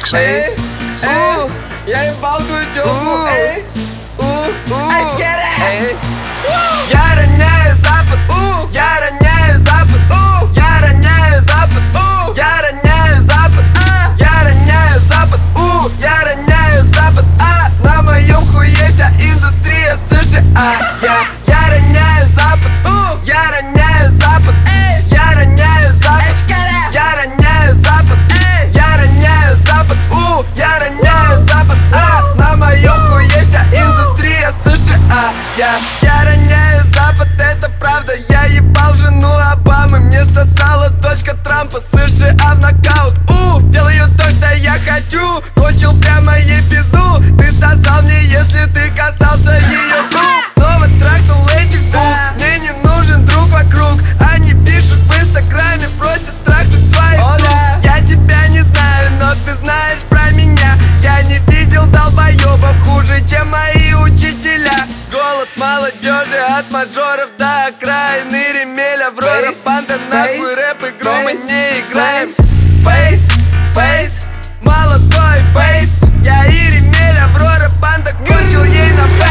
Эй, я ебал твою тёлку, эй, я роняю запад, я роняю запад, я роняю запад, я роняю запад, я роняю запад, я роняю запад, на моем хуе вся индустрия США. Я роняю запад, я роняю запад, я роняю запад, я роняю запад, я роняю запад, я роняю запад, на моем хуе вся индустрия США. Я роняю запад, это правда. Я ебал жену Обамы, мне сосала дочка Трампа, США в нокаут. Делаю то, что я хочу, кончил прямо ей пизду. Ты сосал мне, если ты касался ее губ. Снова трахнул этих двух, мне не нужен друг вокруг. Они пишут в инстаграме, просят трахнуть своих слуг. Я тебя не знаю, но ты знаешь про меня. Я не видел долбоебов хуже, чем мои учителя. Голос молодежи от мажоров до окраины Ремеля. В Рора Банда, нахуй рэп-игру мы не играем. Бейс, бейс, молодой бейс. Я и Ремеля, в Рора Банда, кончил ей на бейс.